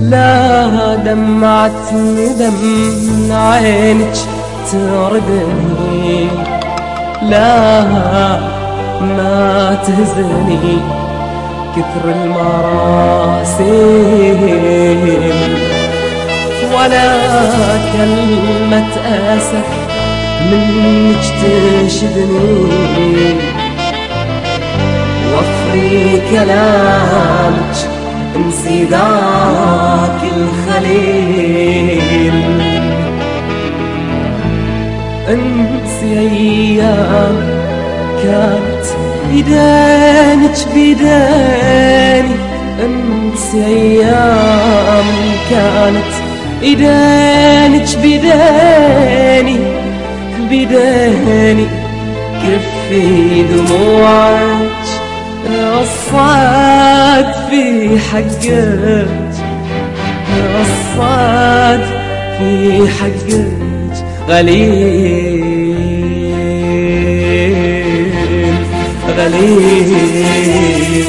لا دمعة ندم من عينك تردني، لا ما تهزني كثر المراسيم، ولا كلمة أسف منك تشدني، وفري كلامك انسي ذاك الخليل، انسي ايام كانت بيدانك بيداني، انسي ايام كانت بيدانك بيداني بيداني، كفي دموعك الصاد في حقك، الصاد في حقك غليل غليل.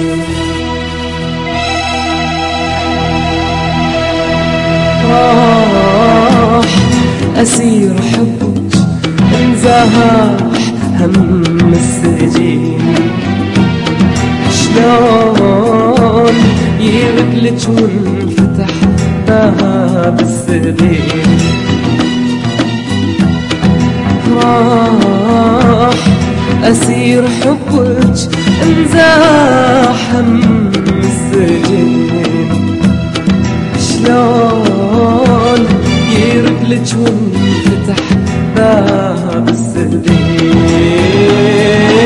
راح أسير حبك انزاح هم السجين، شلون يغلج وانفتح باب السبيل، راح أسير حبك انزاح هم السجين، شلون يغلج وانفتح باب السبيل.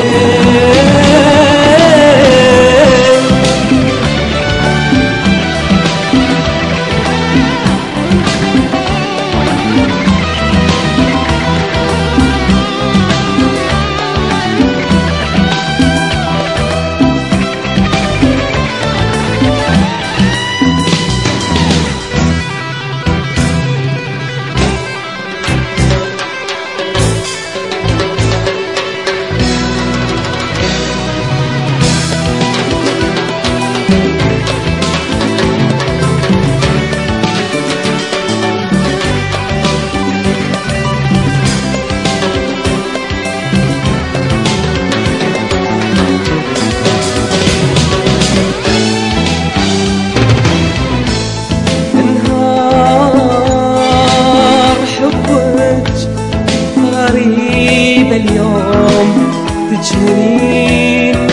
اليوم تجهلين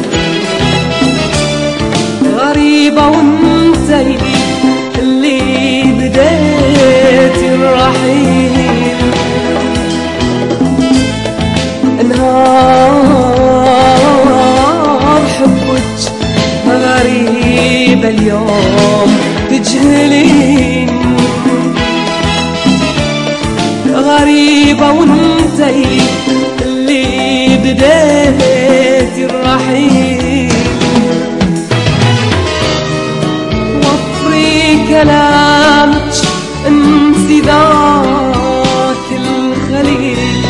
غريبة وانتي اللي بديت الرحيل، انهار حبك غريبة اليوم تجهلين، غريبة وانتي اللي بديت الرحيل، وفري كلامك انسي ذاك الخليل،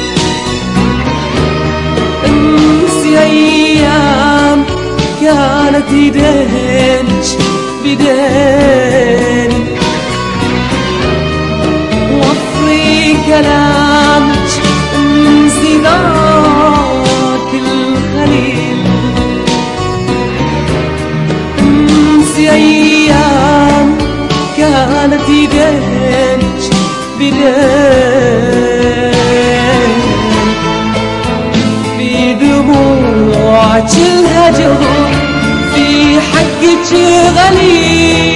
انسي ايام كانت يدينك بديني، وفري كلامك انسي ذاك الخليل، انسي ايام كانت يدينك بدين، في دموعك الهجر في حقك غليل.